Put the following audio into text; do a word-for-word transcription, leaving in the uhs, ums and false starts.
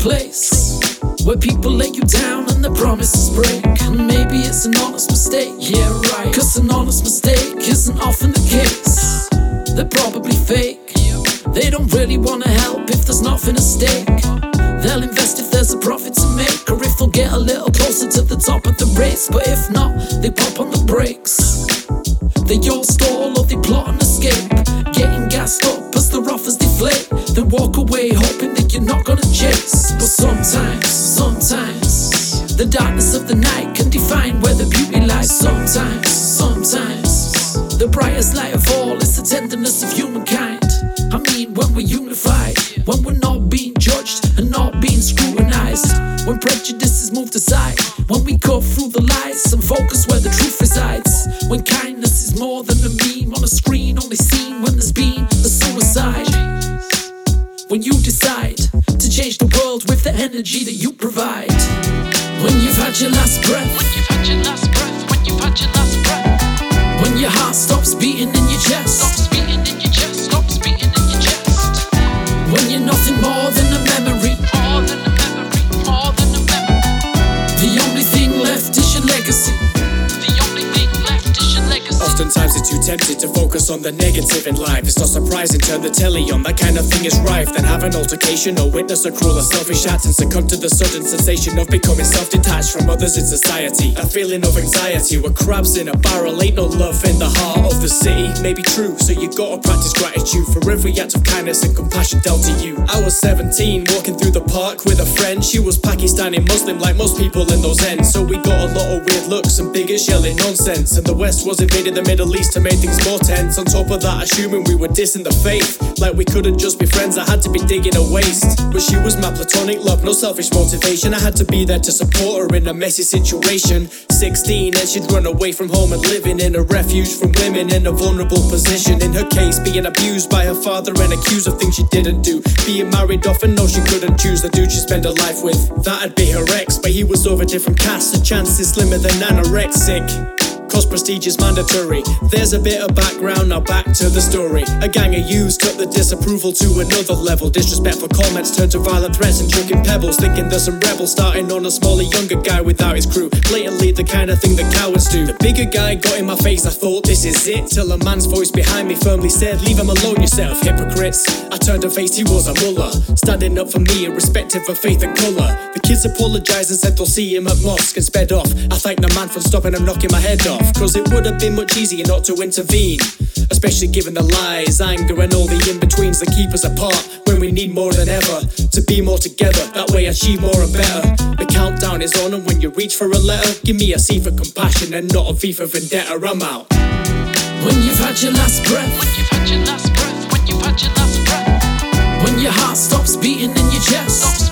place where people lay you down and their promises break. And maybe it's an honest mistake, yeah right, cause an honest mistake isn't often the case. They're probably fake, they don't really wanna help if there's nothing at stake. They'll invest if there's a profit to make, or if they'll get a little closer to the top of the race. But if not, they pop on the brakes. They all stall or they plot an escape, getting gassed up as the offers deflate, then walk away hoping that you're not gonna chase. But sometimes, sometimes the darkness of the night can define where the beauty lies. Sometimes, sometimes the brightest light of all is the tenderness of humankind. I mean, when we're unified, when we're not being judged and not being scrutinized, when prejudice is moved aside, when we cut through the lies and focus where the truth resides, when kindness is more than a meme on a screen only seen when there's been a suicide. When you decide to change the world with the energy that you provide. When you've had your last breath, when you've had your last breath, when you've had your last breath, when your heart stops beating in your chest, stops beating in your chest, stops beating in your chest. When you're nothing more than a memory, more than a memory, more than a memory. The only thing left is your legacy. The only thing left is your legacy. Oftentimes it's too tempted to focus on the negative in life. It's not surprising, turn the telly on, that kind of thing is rife. Then have an altercation or witness a cruel or selfish act and succumb to the sudden sensation of becoming self-detached from others in society. A feeling of anxiety where crabs in a barrel, ain't no love in the heart of the city. May be true, so you gotta practice gratitude for every act of kindness and compassion dealt to you. I was seventeen, walking through the park with a friend. She was Pakistani Muslim like most people in those ends, so we got a lot of weird looks and bigots yelling nonsense. And the West was invading the Middle East to make things more tense. On top of that, assuming we were dissing the faith, like we couldn't just be friends, I had to be digging a waste. But she was my platonic love, no selfish motivation. I had to be there to support her in a messy situation. Sixteen and she'd run away from home and living in a refuge from women in a vulnerable position. In her case, being abused by her father and accused of things she didn't do. Being married off and no, she couldn't choose the dude she spent her life with. That'd be her ex, but he was of a different caste. The chances slimmer than anorexic, cause prestige is mandatory. There's a bit of background, now back to the story. A gang of youths took the disapproval to another level. Disrespectful comments turned to violent threats and chucking pebbles, thinking there's some rebels starting on a smaller, younger guy without his crew. Blatantly the kind of thing that cowards do. The bigger guy got in my face, I thought this is it, till a man's voice behind me firmly said, leave him alone, you set of hypocrites. I turned and faced, he was a mullah, standing up for me irrespective of faith and colour. The kids apologised and said they'll see him at mosque and sped off. I thanked the man for stopping him knocking my head off, cause it would have been much easier not to intervene, especially given the lies, anger and all the in-betweens that keep us apart when we need more than ever to be more together, that way achieve more and better. The countdown is on, and when you reach for a letter, give me a C for compassion and not a V for vendetta. I'm out. When you've had your last breath, when you've had your last breath, when you've had your last breath, when your heart stops beating in your chest, stops